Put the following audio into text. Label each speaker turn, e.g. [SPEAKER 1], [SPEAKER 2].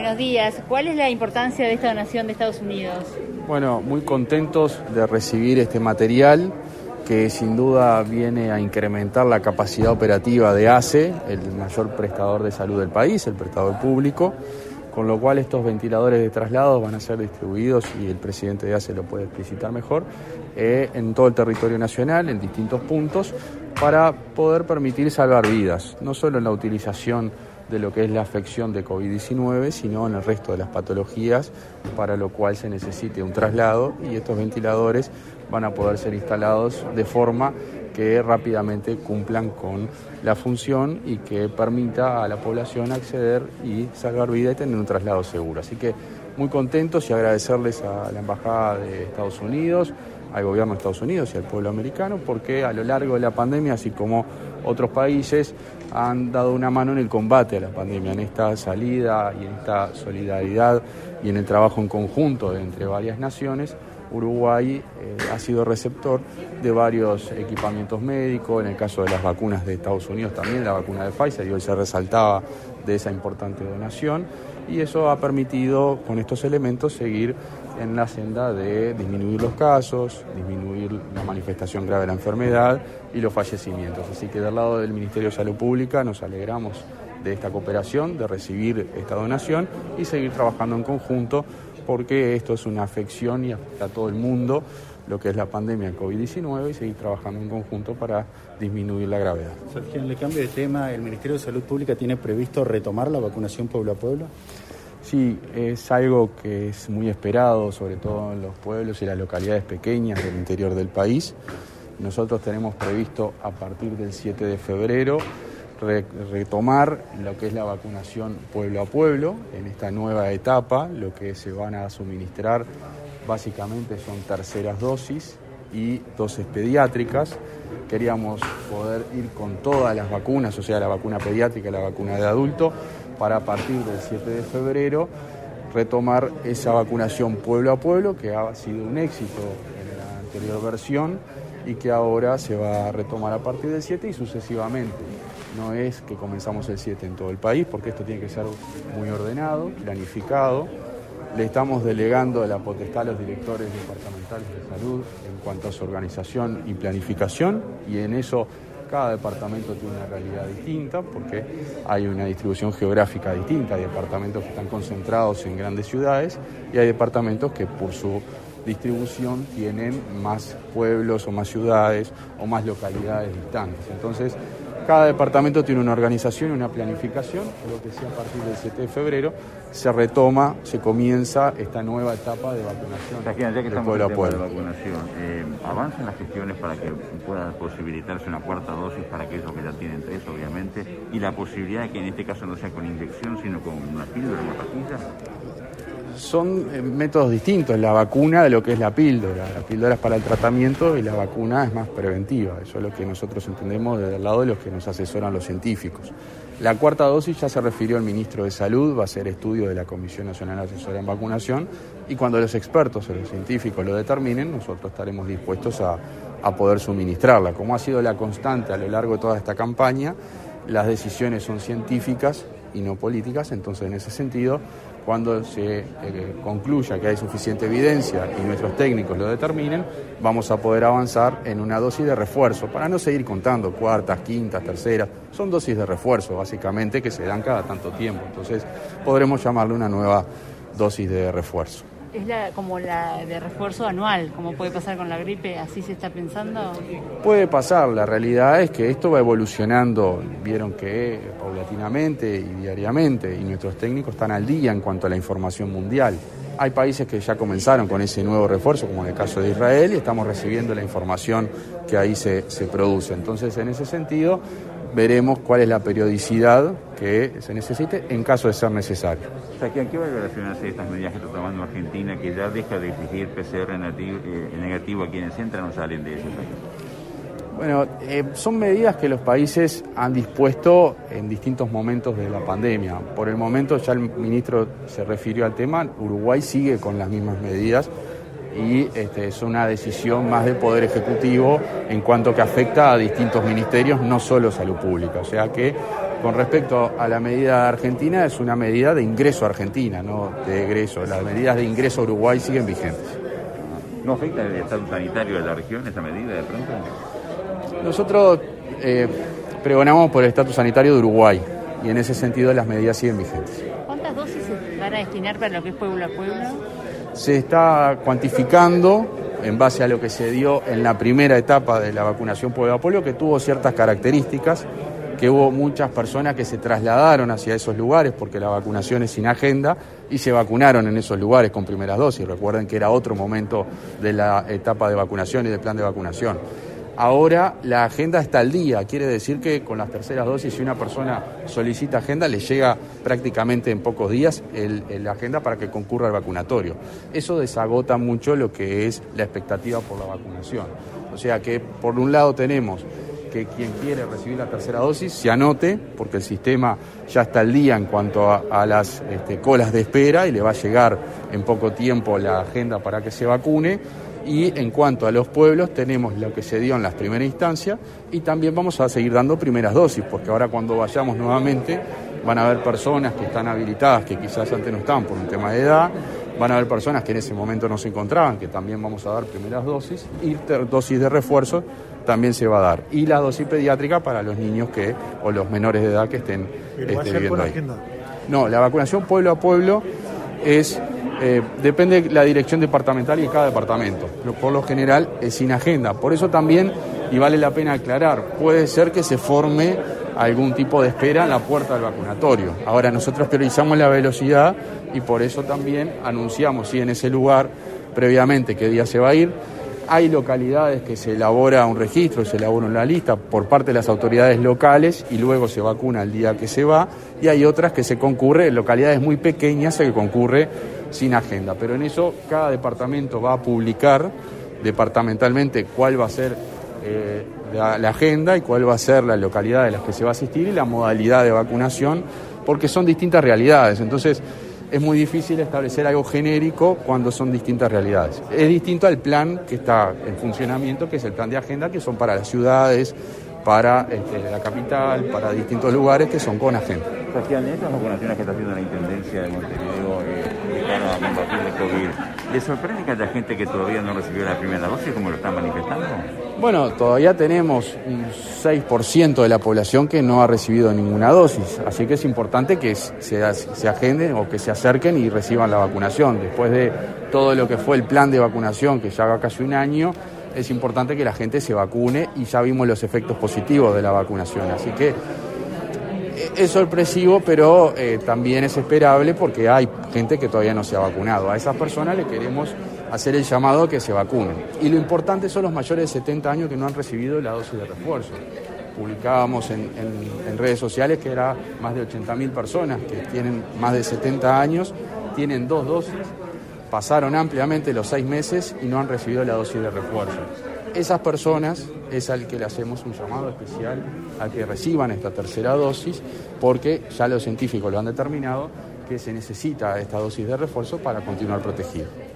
[SPEAKER 1] buenos días. ¿Cuál es la importancia de esta donación de Estados Unidos?
[SPEAKER 2] Bueno, muy contentos de recibir este material que sin duda viene a incrementar la capacidad operativa de ACE, el mayor prestador de salud del país, el prestador público, con lo cual estos ventiladores de traslado van a ser distribuidos, y el presidente de ACE lo puede explicitar mejor, en todo el territorio nacional, en distintos puntos, para poder permitir salvar vidas, no solo en la utilización de lo que es la afección de COVID-19, sino en el resto de las patologías, para lo cual se necesite un traslado, y estos ventiladores van a poder ser instalados de forma que rápidamente cumplan con la función y que permita a la población acceder y salvar vida y tener un traslado seguro. Así que muy contentos y agradecerles a la Embajada de Estados Unidos, al gobierno de Estados Unidos y al pueblo americano, porque a lo largo de la pandemia, así como otros países, han dado una mano en el combate a la pandemia, en esta salida y en esta solidaridad y en el trabajo en conjunto entre varias naciones. Uruguay ha sido receptor de varios equipamientos médicos, en el caso de las vacunas de Estados Unidos también, la vacuna de Pfizer, y hoy se resaltaba de esa importante donación, y eso ha permitido con estos elementos seguir en la senda de disminuir los casos, disminuir la manifestación grave de la enfermedad y los fallecimientos. Así que del lado del Ministerio de Salud Pública nos alegramos de esta cooperación, de recibir esta donación y seguir trabajando en conjunto, porque esto es una afección y afecta a todo el mundo, lo que es la pandemia del COVID-19, y seguir trabajando en conjunto para disminuir la gravedad.
[SPEAKER 3] Sergio, le cambio de tema, ¿el Ministerio de Salud Pública tiene previsto retomar la vacunación pueblo a pueblo?
[SPEAKER 2] Sí, es algo que es muy esperado, sobre todo en los pueblos y las localidades pequeñas del interior del país. Nosotros tenemos previsto a partir del 7 de febrero retomar lo que es la vacunación pueblo a pueblo en esta nueva etapa. Lo que se van a suministrar básicamente son terceras dosis y dosis pediátricas. Queríamos poder ir con todas las vacunas, o sea, la vacuna pediátrica y la vacuna de adulto, para a partir del 7 de febrero retomar esa vacunación pueblo a pueblo, que ha sido un éxito en la anterior versión y que ahora se va a retomar a partir del 7 y sucesivamente. No es que comenzamos el 7 en todo el país, porque esto tiene que ser muy ordenado, planificado. Le estamos delegando la potestad a los directores departamentales de salud en cuanto a su organización y planificación, y en eso cada departamento tiene una realidad distinta, porque hay una distribución geográfica distinta. Hay departamentos que están concentrados en grandes ciudades y hay departamentos que por su distribución tienen más pueblos o más ciudades o más localidades distantes. Entonces, cada departamento tiene una organización y una planificación, lo que sea a partir del 7 de febrero se retoma, se comienza esta nueva etapa de vacunación.
[SPEAKER 4] Ya que estamos en el tema de vacunación, ¿avanzan las gestiones para que pueda posibilitarse una cuarta dosis para aquellos que ya tienen 3, obviamente, y la posibilidad de que en este caso no sea con inyección, sino con una píldora, una pastilla?
[SPEAKER 2] Son métodos distintos, la vacuna de lo que es la píldora. La píldora es para el tratamiento y la vacuna es más preventiva. Eso es lo que nosotros entendemos desde el lado de los que nos asesoran los científicos. La cuarta dosis ya se refirió el ministro de Salud, va a ser estudio de la Comisión Nacional Asesora en Vacunación, y cuando los expertos o los científicos lo determinen, nosotros estaremos dispuestos a poder suministrarla. Como ha sido la constante a lo largo de toda esta campaña, las decisiones son científicas y no políticas, entonces en ese sentido, cuando se concluya que hay suficiente evidencia y nuestros técnicos lo determinen, vamos a poder avanzar en una dosis de refuerzo, para no seguir contando cuartas, quintas, terceras. Son dosis de refuerzo, básicamente, que se dan cada tanto tiempo. Entonces, podremos llamarle una nueva dosis de refuerzo.
[SPEAKER 1] ¿Es como la de refuerzo anual, como puede pasar con la gripe? ¿Así se está pensando?
[SPEAKER 2] Puede pasar, la realidad es que esto va evolucionando, vieron que paulatinamente y diariamente, y nuestros técnicos están al día en cuanto a la información mundial. Hay países que ya comenzaron con ese nuevo refuerzo, como en el caso de Israel, y estamos recibiendo la información que ahí se produce. Entonces, en ese sentido, veremos cuál es la periodicidad que se necesite en caso de ser necesario.
[SPEAKER 4] O sea, ¿qué valoración hace estas medidas que está tomando Argentina, que ya deja de exigir PCR negativo a quienes entran o salen de ese país?
[SPEAKER 2] Bueno, son medidas que los países han dispuesto en distintos momentos de la pandemia. Por el momento, ya el ministro se refirió al tema, Uruguay sigue con las mismas medidas, y es una decisión más del Poder Ejecutivo en cuanto que afecta a distintos ministerios, no solo Salud Pública. O sea que Con respecto a la medida de Argentina, es una medida de ingreso a Argentina, no de egreso. Las medidas de ingreso a Uruguay siguen vigentes.
[SPEAKER 4] ¿No afecta el estatus sanitario de la región esa medida de pronto?
[SPEAKER 2] Nosotros pregonamos por el estatus sanitario de Uruguay y en ese sentido las medidas siguen vigentes.
[SPEAKER 1] ¿Cuántas dosis se van a destinar para lo que es pueblo a pueblo?
[SPEAKER 2] Se está cuantificando en base a lo que se dio en la primera etapa de la vacunación pueblo a pueblo, que tuvo ciertas características, que hubo muchas personas que se trasladaron hacia esos lugares porque la vacunación es sin agenda y se vacunaron en esos lugares con primeras dosis. Recuerden que era otro momento de la etapa de vacunación y del plan de vacunación. Ahora la agenda está al día, quiere decir que con las terceras dosis, si una persona solicita agenda, le llega prácticamente en pocos días la agenda para que concurra al vacunatorio. Eso desagota mucho lo que es la expectativa por la vacunación. O sea que por un lado tenemos que quien quiere recibir la tercera dosis se anote, porque el sistema ya está al día en cuanto a las colas de espera y le va a llegar en poco tiempo la agenda para que se vacune. Y en cuanto a los pueblos, tenemos lo que se dio en las primeras instancias y también vamos a seguir dando primeras dosis, porque ahora cuando vayamos nuevamente van a haber personas que están habilitadas, que quizás antes no estaban por un tema de edad, van a haber personas que en ese momento no se encontraban, que también vamos a dar primeras dosis, y dosis de refuerzo también se va a dar. Y la dosis pediátrica para los niños o los menores de edad que estén viviendo ahí. Agenda. No, la vacunación pueblo a pueblo depende de la dirección departamental y de cada departamento. Por lo general es sin agenda. Por eso también, y vale la pena aclarar, puede ser que se forme algún tipo de espera en la puerta del vacunatorio. Ahora nosotros priorizamos la velocidad y por eso también anunciamos en ese lugar previamente qué día se va a ir. Hay localidades que se elabora un registro, se elabora una lista por parte de las autoridades locales y luego se vacuna el día que se va, y hay otras que se concurre, en localidades muy pequeñas que concurre sin agenda. Pero en eso cada departamento va a publicar departamentalmente cuál va a ser la agenda y cuál va a ser la localidad de las que se va a asistir y la modalidad de vacunación, porque son distintas realidades. Entonces es muy difícil establecer algo genérico cuando son distintas realidades. Es distinto al plan que está en funcionamiento, que es el plan de agenda, que son para las ciudades, para la capital, para distintos lugares que son con agenda.
[SPEAKER 4] Sebastián, estas vacunaciones que está haciendo la Intendencia de Montevideo de cara a combatir el COVID, ¿le sorprende que haya gente que todavía no recibió la primera dosis, como lo están manifestando?
[SPEAKER 2] Bueno, todavía tenemos un 6% de la población que no ha recibido ninguna dosis, así que es importante que se agenden o que se acerquen y reciban la vacunación. Después de todo lo que fue el plan de vacunación, que ya va casi un año, es importante que la gente se vacune y ya vimos los efectos positivos de la vacunación. Así que es sorpresivo, pero también es esperable porque hay gente que todavía no se ha vacunado. A esas personas le queremos hacer el llamado a que se vacunen. Y lo importante son los mayores de 70 años que no han recibido la dosis de refuerzo. Publicábamos en redes sociales que era más de 80.000 personas que tienen más de 70 años, tienen 2 dosis, pasaron ampliamente los 6 meses y no han recibido la dosis de refuerzo. Esas personas es al que le hacemos un llamado especial a que reciban esta tercera dosis, porque ya los científicos lo han determinado que se necesita esta dosis de refuerzo para continuar protegidos.